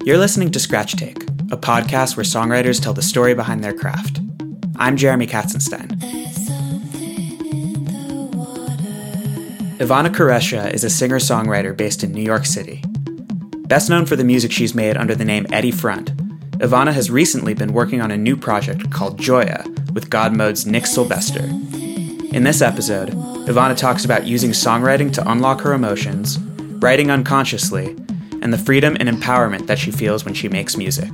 You're listening to Scratch Take, a podcast where songwriters tell the story behind their craft. I'm Jeremy Katzenstein. Ivana Qureshi is a singer-songwriter based in New York City. Best known for the music she's made under the name Eddie Front, Ivana has recently been working on a new project called Joya with God Mode's Nick Sylvester. In this episode, Ivana talks about using songwriting to unlock her emotions, writing unconsciously, and the freedom and empowerment that she feels when she makes music.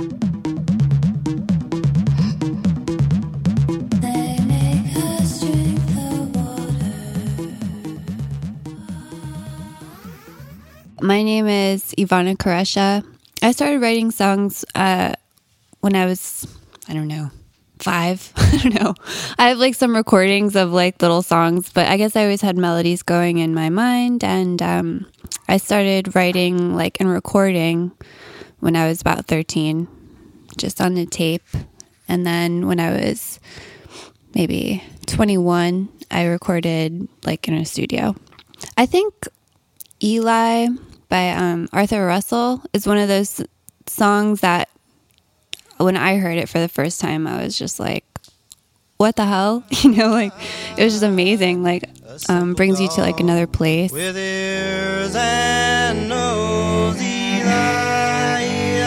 My name is Ivana Qureshi. I started writing songs when I was, 5. I don't know. I have some recordings of little songs, but I guess I always had melodies going in my mind. And I started writing and recording when I was about 13, just on a tape. And then when I was maybe 21, I recorded in a studio. I think Eli by Arthur Russell is one of those songs that when I heard it for the first time, I was just like, what the hell? It was just amazing. Brings you to another place. With ears and nose, Eli,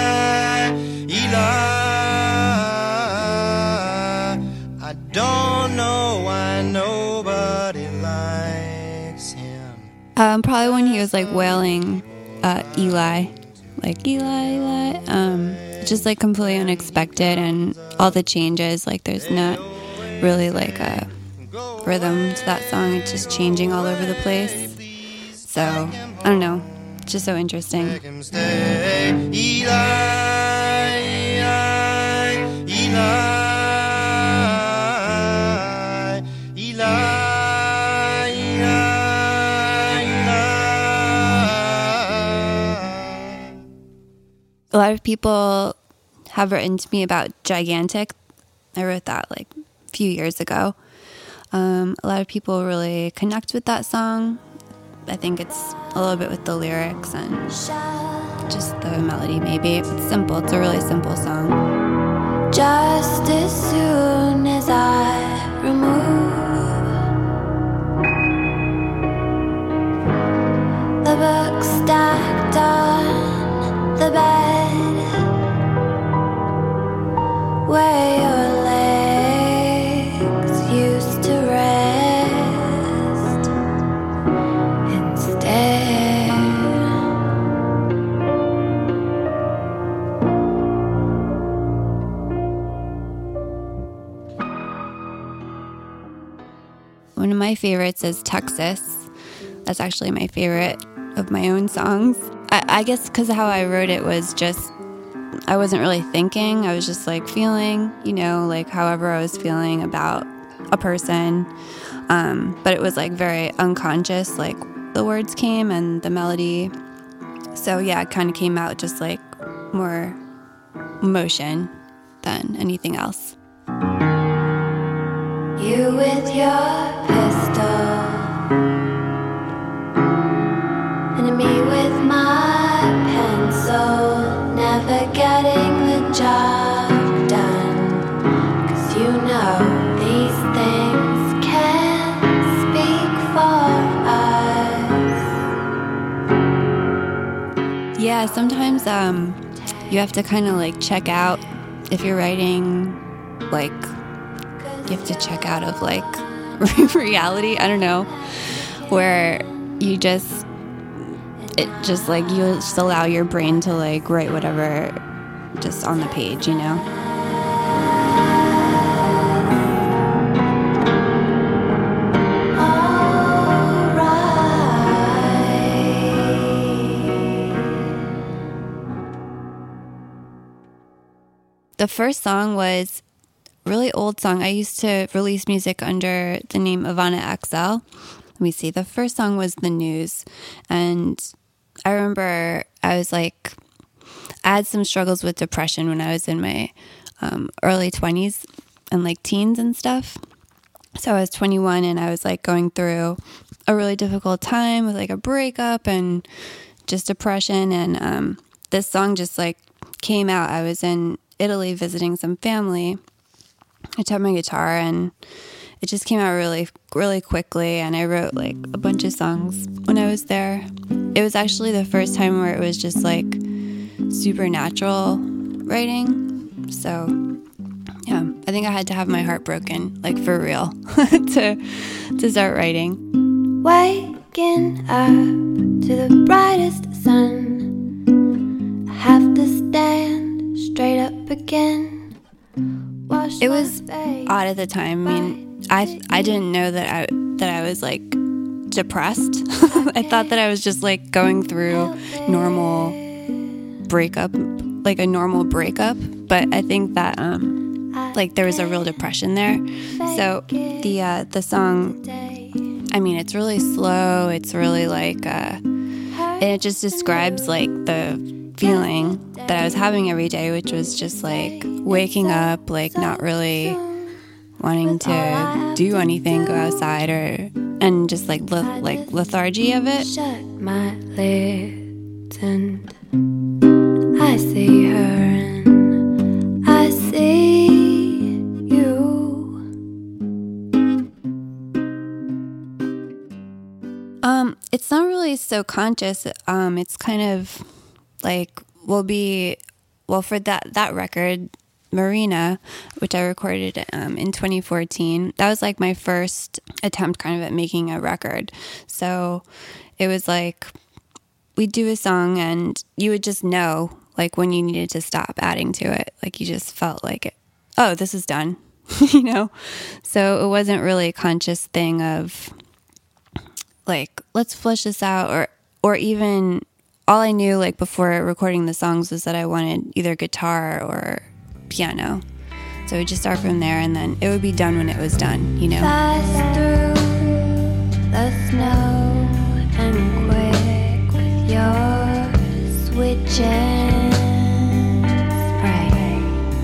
I don't know why nobody likes him. Probably when he was wailing Eli, Eli. Just completely unexpected, and all the changes. There's not really a rhythm to that song. It's just changing all over the place. So I don't know. It's just so interesting. A lot of people have written to me about Gigantic. I wrote that a few years ago. A lot of people really connect with that song. I think it's a little bit with the lyrics and just the melody maybe. It's simple. It's a really simple song. Just as soon as I remove the book stacked on the bed where your legs used to rest instead. One of my favorites is Texas. That's actually my favorite of my own songs. I guess because how I wrote it was just, I wasn't really thinking. I was just feeling, however I was feeling about a person. But it was very unconscious, the words came and the melody. So yeah, it kind of came out just more emotion than anything else. You with your pistol and me with my pencil. Never getting the job done, 'cause these things can't speak for us. Yeah, sometimes you have to kind of check out if you're writing, you have to check out of reality, I don't know, where you just you just allow your brain to write whatever just on the page, The first song was a really old song. I used to release music under the name Ivana XL. Let me see. The first song was The News, and I remember I was I had some struggles with depression when I was in my early 20s and teens and stuff. So I was 21 and I was going through a really difficult time with a breakup and just depression. And this song just like came out. I was in Italy visiting some family. I took my guitar and it just came out really, really quickly. And I wrote like a bunch of songs when I was there. It was actually the first time where it was just like supernatural writing. So yeah, I think I had to have my heart broken, like for real, to start writing. Waking up to the brightest sun, I have to stand straight up again. It was odd at the time. I mean, I didn't know that I was like depressed. I thought that I was just like going through normal breakup, like a normal breakup. But I think that like there was a real depression there. So the song, I mean, it's really slow. It's really like, and it just describes like the feeling that I was having every day, which was just like waking up, like not really wanting to do anything, go outside, and just like lethargy of it. Shut my lids and I see her and I see you. It's not really so conscious. It's kind of like for that record, Marina, which I recorded in 2014, that was like my first attempt kind of at making a record. So it was like we'd do a song and you would just know like when you needed to stop adding to it. Like you just felt like it, oh, this is done, you know? So it wasn't really a conscious thing of like, let's flesh this out, or even all I knew like before recording the songs was that I wanted either guitar or piano. So we'd just start from there and then it would be done when it was done, you know? Fast through the snow and quick with your switching spray.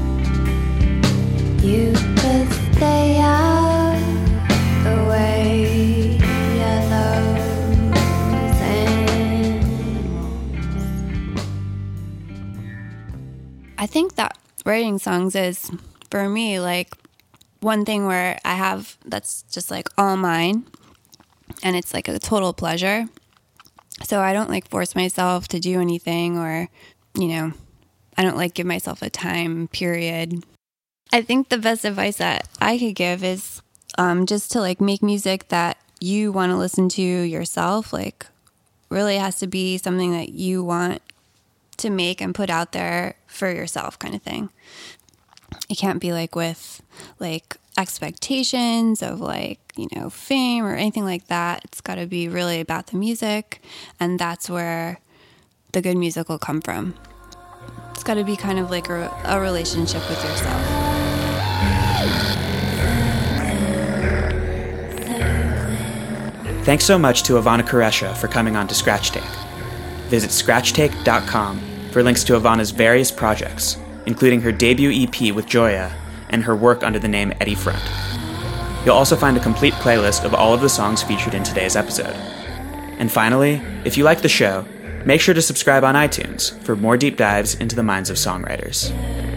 You could stay out the way yellows and I think that writing songs is, for me, like one thing where I have that's just like all mine and it's like a total pleasure. So I don't like force myself to do anything or, you know, I don't like give myself a time period. I think the best advice that I could give is just to like make music that you want to listen to yourself. Like really has to be something that you want to make and put out there for yourself kind of thing. It can't be like with like expectations of like, you know, fame or anything like that. It's got to be really about the music, and that's where the good music will come from. It's got to be kind of like a relationship with yourself. Thanks so much to Ivana Qureshi for coming on to Scratch Take. Visit scratchtake.com for links to Ivana's various projects, including her debut EP with Gioia and her work under the name Eddie Front. You'll also find a complete playlist of all of the songs featured in today's episode. And finally, if you like the show, make sure to subscribe on iTunes for more deep dives into the minds of songwriters.